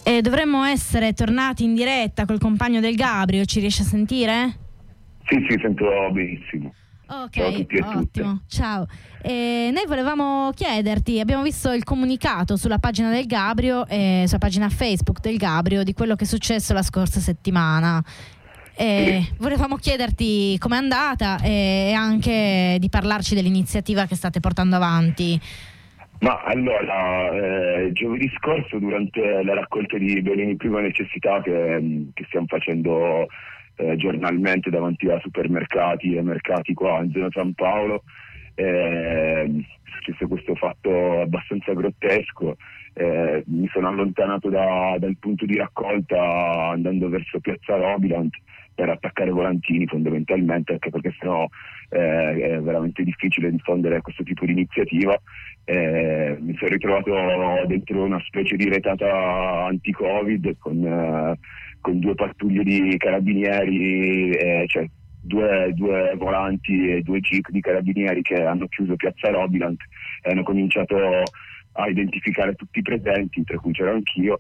E dovremmo essere tornati in diretta col compagno del Gabrio. Ci riesci a sentire? Sì, sento benissimo. Ok, ciao a tutti e ottimo, tutte. ciao. Noi volevamo chiederti, abbiamo visto il comunicato sulla pagina del Gabrio, sulla pagina Facebook del Gabrio, di quello che è successo la scorsa settimana. Volevamo chiederti com'è andata e anche di parlarci dell'iniziativa che state portando avanti. Ma allora, giovedì scorso, durante la raccolta di beni di prima necessità che stiamo facendo giornalmente davanti a supermercati e mercati qua in zona San Paolo, è successo questo fatto abbastanza grottesco. Mi sono allontanato dal punto di raccolta andando verso Piazza Robilant per attaccare volantini, fondamentalmente, anche perché sennò è veramente difficile diffondere questo tipo di iniziativa. Mi sono ritrovato dentro una specie di retata anti-Covid con due pattuglie di carabinieri, cioè due volanti e due jeep di carabinieri che hanno chiuso Piazza Robilant e hanno cominciato a identificare tutti i presenti, tra cui c'ero anch'io,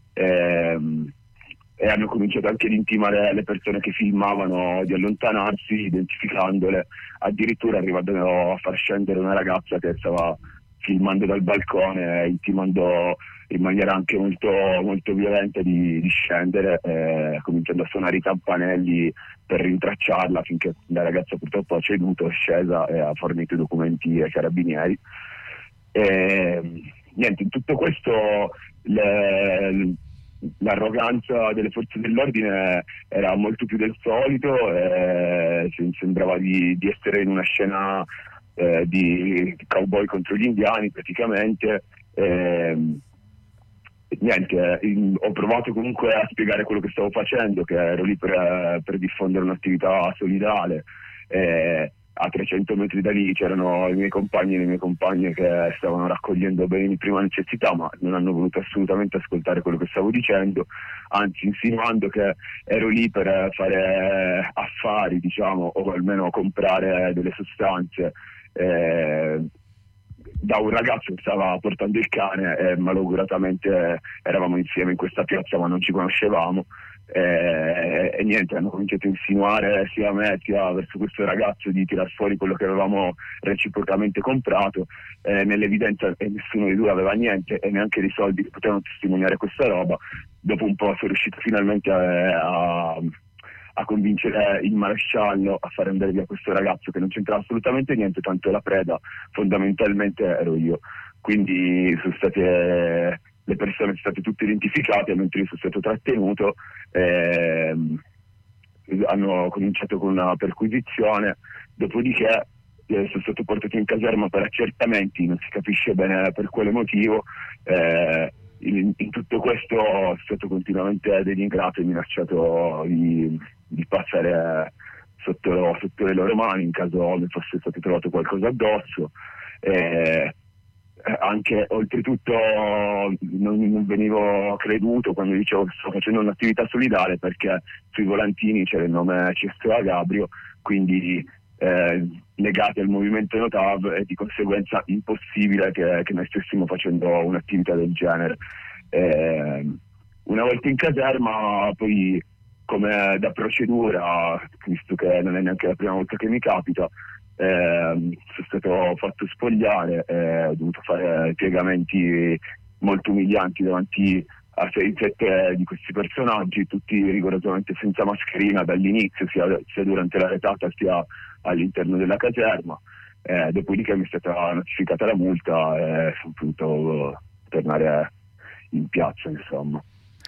e hanno cominciato anche ad intimare le persone che filmavano di allontanarsi, identificandole, addirittura arrivando a far scendere una ragazza che stava filmando dal balcone, intimando in maniera anche molto, molto violenta di scendere, cominciando a suonare i campanelli per rintracciarla, finché la ragazza purtroppo ha ceduto, è scesa e ha fornito i documenti ai carabinieri. Niente, in tutto questo l'arroganza delle forze dell'ordine era molto più del solito, sembrava di essere in una scena di cowboy contro gli indiani praticamente. Niente, ho provato comunque a spiegare quello che stavo facendo, che ero lì per diffondere un'attività solidale. A 300 metri da lì c'erano i miei compagni e le mie compagne che stavano raccogliendo beni di prima necessità, ma non hanno voluto assolutamente ascoltare quello che stavo dicendo, anzi insinuando che ero lì per fare affari, diciamo, o almeno comprare delle sostanze da un ragazzo che stava portando il cane, e malauguratamente eravamo insieme in questa piazza ma non ci conoscevamo. E niente, hanno cominciato a insinuare sia a me sia verso questo ragazzo di tirar fuori quello che avevamo reciprocamente comprato. Nell'evidenza nessuno dei due aveva niente e neanche dei soldi che potevano testimoniare questa roba. Dopo un po' sono riuscito finalmente a convincere il maresciallo a fare andare via questo ragazzo che non c'entrava assolutamente niente, tanto la preda fondamentalmente ero io. Quindi le persone sono state tutte identificate, mentre io sono stato trattenuto. Hanno cominciato con una perquisizione, dopodiché sono stato portato in caserma per accertamenti, non si capisce bene per quale motivo. In tutto questo sono stato continuamente denigrato e minacciato di passare sotto le loro mani in caso mi fosse stato trovato qualcosa addosso. Anche oltretutto non venivo creduto quando dicevo che sto facendo un'attività solidale, perché sui volantini c'era il nome Cestoa Gabrio, quindi legati al movimento Notav, e di conseguenza impossibile che noi stessimo facendo un'attività del genere. Una volta in caserma, poi, come da procedura, visto che non è neanche la prima volta che mi capita, sono stato fatto spogliare, ho dovuto fare piegamenti molto umilianti davanti a 6-7 di questi personaggi, tutti rigorosamente senza mascherina dall'inizio, sia durante la retata sia all'interno della caserma. Dopodiché mi è stata notificata la multa e sono potuto tornare in piazza, insomma.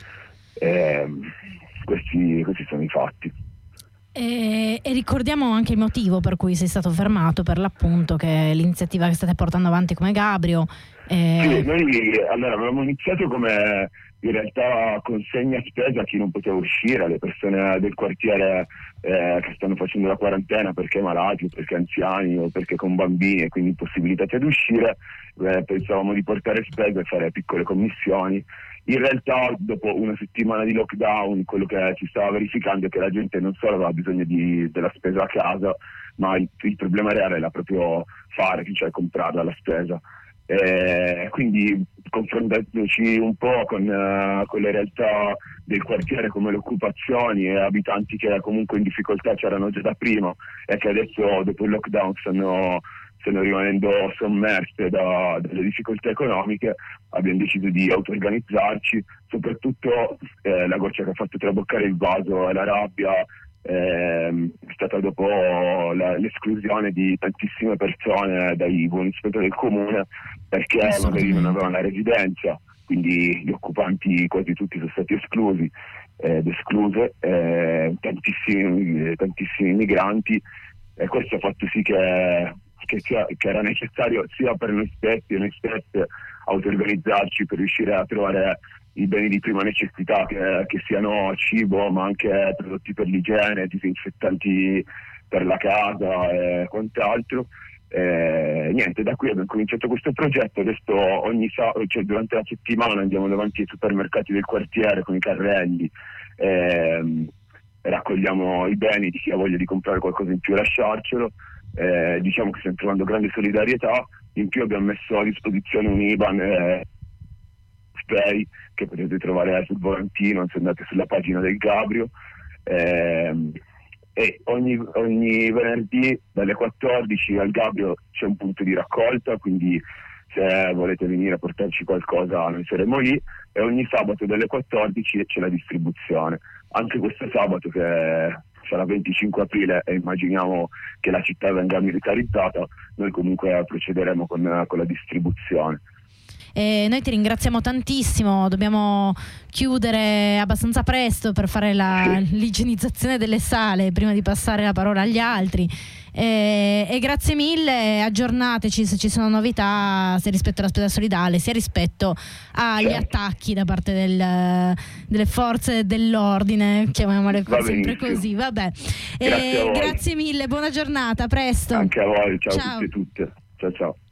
Questi sono i fatti. E ricordiamo anche il motivo per cui sei stato fermato, per l'appunto, che è l'iniziativa che state portando avanti come Gabrio. Sì, noi allora avevamo iniziato come in realtà consegna spesa a chi non poteva uscire, alle persone del quartiere che stanno facendo la quarantena perché malati o perché anziani o perché con bambini e quindi impossibilitati ad uscire. Pensavamo di portare spesa e fare piccole commissioni. In realtà dopo una settimana di lockdown quello che si stava verificando è che la gente non solo aveva bisogno della spesa a casa, ma il problema reale era proprio fare, cioè comprarla la spesa. Quindi confrontandoci un po' con le realtà del quartiere come le occupazioni e abitanti che comunque in difficoltà c'erano già da prima e che adesso dopo il lockdown stanno rimanendo sommerse dalle difficoltà economiche, abbiamo deciso di auto-organizzarci. Soprattutto la goccia che ha fatto traboccare il vaso e la rabbia è stata dopo l'esclusione di tantissime persone dai buoni spese del comune, perché magari non avevano la residenza, quindi gli occupanti quasi tutti sono stati esclusi ed escluse, tantissimi migranti, e questo ha fatto sì che era necessario sia per noi stessi e noi stesse auto-organizzarci per riuscire a trovare i beni di prima necessità, che siano cibo, ma anche prodotti per l'igiene, disinfettanti per la casa e quant'altro. Niente, da qui abbiamo cominciato questo progetto. Adesso durante la settimana andiamo davanti ai supermercati del quartiere con i carrelli, raccogliamo i beni di chi ha voglia di comprare qualcosa in più e lasciarcelo. Diciamo che stiamo trovando grande solidarietà. In più abbiamo messo a disposizione un IBAN Pay che potete trovare sul volantino se andate sulla pagina del Gabrio, e ogni venerdì dalle 14 al Gabrio c'è un punto di raccolta, quindi se volete venire a portarci qualcosa noi saremo lì, e ogni sabato dalle 14 c'è la distribuzione. Anche questo sabato, che sarà 25 aprile e immaginiamo che la città venga militarizzata, noi comunque procederemo con la distribuzione. Noi ti ringraziamo tantissimo, dobbiamo chiudere abbastanza presto per fare l'igienizzazione delle sale prima di passare la parola agli altri, e grazie mille, aggiornateci se ci sono novità sia rispetto alla spesa solidale sia rispetto agli attacchi da parte delle forze dell'ordine, chiamiamole sempre così, vabbè. Grazie mille, buona giornata, a presto. Anche a voi, ciao a tutti e tutte, ciao.